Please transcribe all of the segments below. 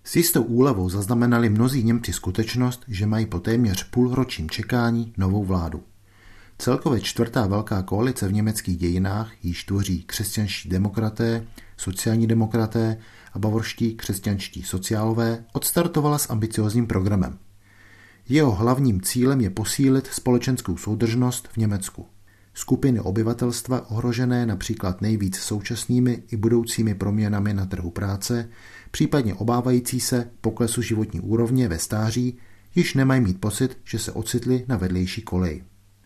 S jistou úlevou zaznamenali mnozí Němci skutečnost, že mají po téměř půlročním čekání novou vládu. Celkově čtvrtá velká koalice v německých dějinách již tvoří křesťanští demokraté, sociální demokraté a bavorští křesťanští sociálové odstartovala s ambiciózním programem. Jeho hlavním cílem je posílit společenskou soudržnost v Německu. Skupiny obyvatelstva ohrožené například nejvíc současnými i budoucími proměnami na trhu práce, případně obávající se poklesu životní úrovně ve stáří, již nemají mít pocit, že se ocitli na vedlejší koleji.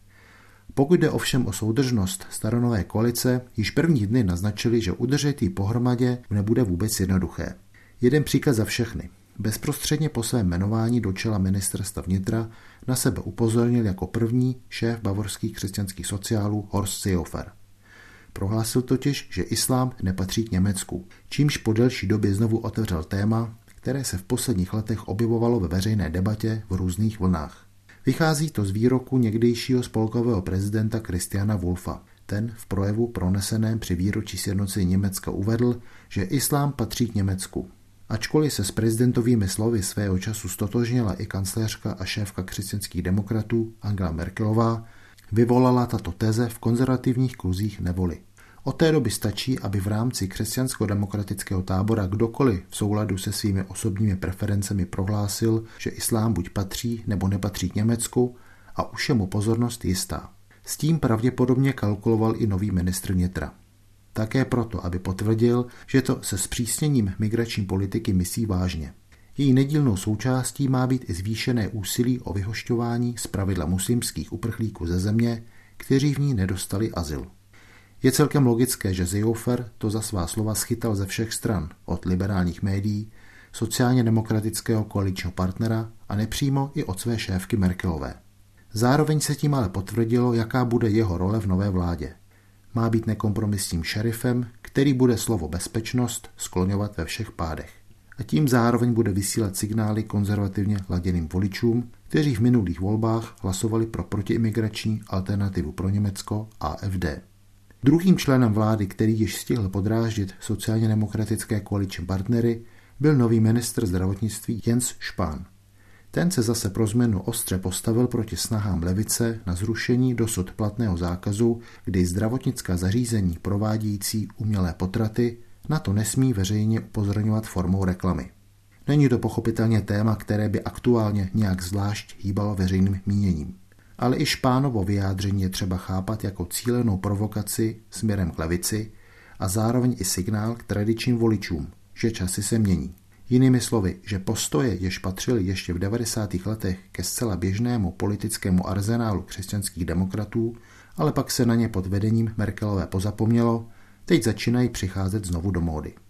Pokud jde ovšem o soudržnost staronové koalice, již první dny naznačili, že udržet ji pohromadě nebude vůbec jednoduché. Jeden příklad za všechny. Bezprostředně po svém jmenování do čela ministerstva vnitra na sebe upozornil jako první šéf bavorských křesťanských sociálů Horst Seehofer. Prohlásil totiž, že islám nepatří k Německu, čímž po delší době znovu otevřel téma, které se v posledních letech objevovalo ve veřejné debatě v různých vlnách. Vychází to z výroku někdejšího spolkového prezidenta Christiana Wulffa. Ten v projevu proneseném při výročí sjednocení Německa uvedl, že islám patří k Německu. Ačkoliv se s prezidentovými slovy svého času stotožnila i kancléřka a šéfka křesťanských demokratů Angela Merkelová, vyvolala tato teze v konzervativních kruzích nevoli. Od té doby stačí, aby v rámci křesťansko-demokratického tábora kdokoliv v souladu se svými osobními preferencemi prohlásil, že islám buď patří nebo nepatří k Německu a už je mu pozornost jistá. S tím pravděpodobně kalkuloval i nový ministr vnitra. Také proto, aby potvrdil, že to se zpřísněním migrační politiky myslí vážně. Její nedílnou součástí má být i zvýšené úsilí o vyhošťování zpravidla muslimských uprchlíků ze země, kteří v ní nedostali azyl. Je celkem logické, že Seehofer to za svá slova schytal ze všech stran, od liberálních médií, sociálně demokratického koaličního partnera a nepřímo i od své šéfky Merkelové. Zároveň se tím ale potvrdilo, jaká bude jeho role v nové vládě. Má být nekompromisním šerifem, který bude slovo bezpečnost skloňovat ve všech pádech. A tím zároveň bude vysílat signály konzervativně laděným voličům, kteří v minulých volbách hlasovali pro protiimigrační alternativu pro Německo AfD. Druhým členem vlády, který již stihl podráždit sociálně demokratické koaliční partnery, byl nový ministr zdravotnictví Jens Spahn. Ten se zase pro změnu ostře postavil proti snahám levice na zrušení dosud platného zákazu, kdy zdravotnická zařízení provádějící umělé potraty na to nesmí veřejně upozorňovat formou reklamy. Není to pochopitelně téma, které by aktuálně nějak zvlášť hýbalo veřejným míněním. Ale i Spahnovo vyjádření je třeba chápat jako cílenou provokaci směrem k levici a zároveň i signál k tradičním voličům, že časy se mění. Jinými slovy, že postoje, jež patřily ještě v 90. letech ke zcela běžnému politickému arzenálu křesťanských demokratů, ale pak se na ně pod vedením Merkelové pozapomnělo, teď začínají přicházet znovu do módy.